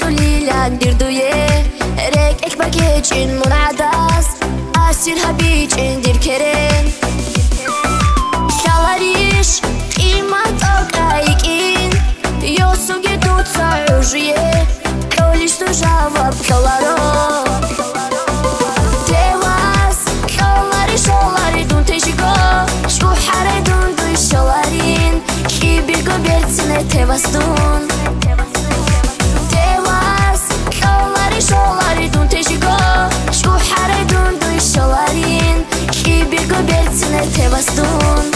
ليلا ندير دويه ريك اكباكيتشين منعداس اسير هبيج ندير كرين شالاريش قيمة اوكايكين يوسوغي دوتسا عجيه كوليش تو جواب كولارو تيواس كولاري شولاري دون تيشيكو شو حاري دون دوي شولارين كي بيرغو بيرتسنه تيواس دون Tevastun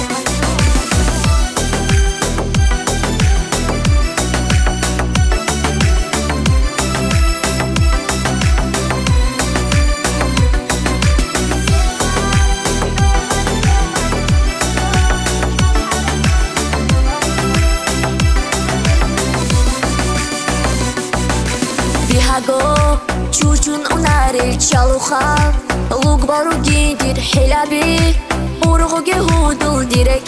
Bihago çuçun onaril çaluxa Lug baru gidir hilabi Urğuge hudul direk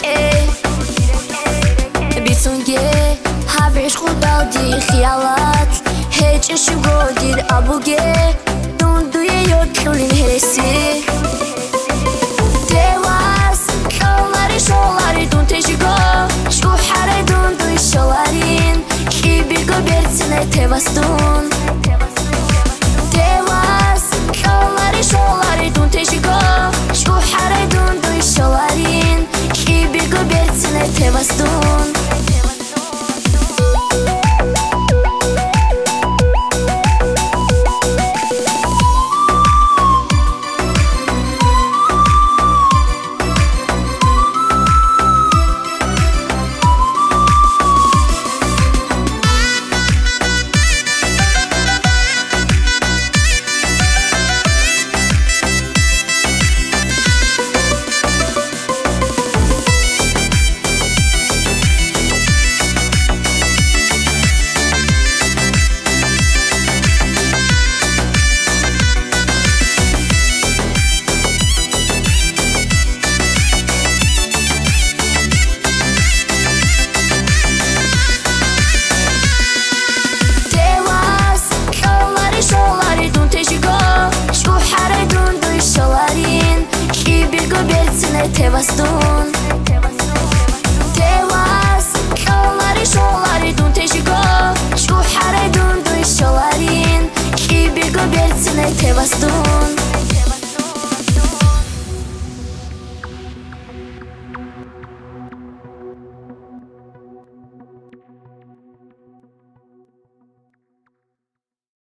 Bisunge habiş khudal di khiyalat Heç eşugo dir abuge Dunduye yokulin hesi Tevas Kallari şolari dun teşigo Şku hare dunduy şolarin Ki bir göbertsine tevastun Tevas Kallari şolari dun teşigo Şku hare dunduy şolarin Ki bir göbertsine tevastun Tevastun Tevas Kallari şolari dun teşigo Şku hare dunduy şolarin Ki bir göbertsine tevastun